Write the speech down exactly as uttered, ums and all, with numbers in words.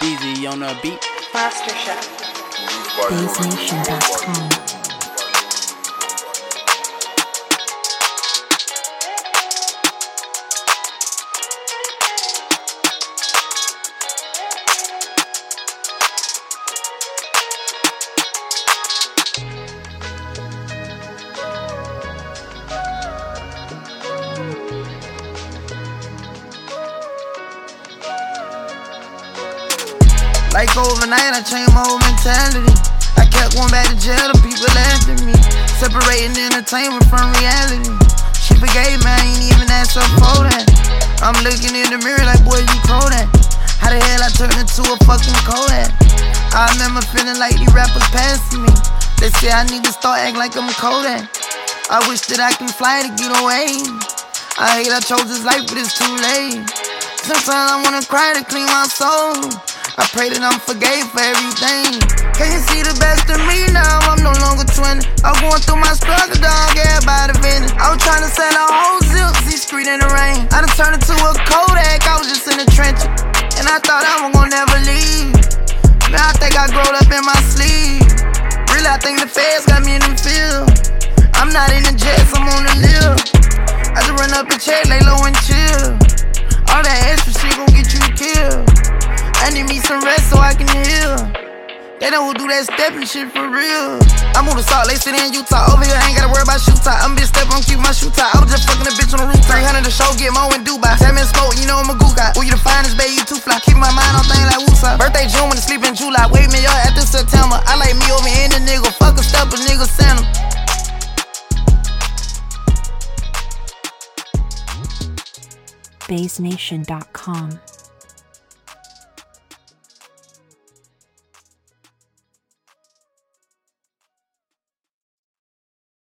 Easy on the beat. Master Chef. Bass Nation dot com. Like overnight, I changed my whole mentality. I kept going back to jail, the people laughed at me. Separating entertainment from reality. She forgave me, I ain't even asked her for that. I'm looking in the mirror like, boy, you Kodak. How the hell I turned into a fucking Kodak? I remember feeling like these rappers passing me. They say I need to start acting like I'm Kodak. I wish that I can fly to get away. I hate I chose this life, but it's too late. Sometimes I wanna cry to clean my soul. I pray that I'm forgave for everything. Can you see the best of me now? I'm no longer twenty. I'm going through my struggle, dog, everybody venting. I was trying to sell a whole zip, see street in the rain. I done turned into a Kodak, I was just in the trenches. And I thought I was gonna never leave. Man, I think I growed up in my sleeve. Really, I think the feds got me in the field. I'm not in the jets, I'm on the live. I just run up a check, lay low and chill. All that extra shit gon' get you killed. I need me some rest so I can heal. They don't do that stepping shit for real. I moved to Salt Lake City in Utah. Over here, I ain't gotta worry about shoe tie. I'm bitch step, I'm keep my shoe tie. I was just fucking a bitch on the roof. three hundred a show, get more in Dubai. Tell me smoke, you know I'm a goo guy. Who you the finest, babe, you too fly. Keep my mind on things like woosah. Birthday June when I sleep in July. Wake me up after September. I like me over in the nigga. Fuck a step, a nigga send him. Bass Nation dot com.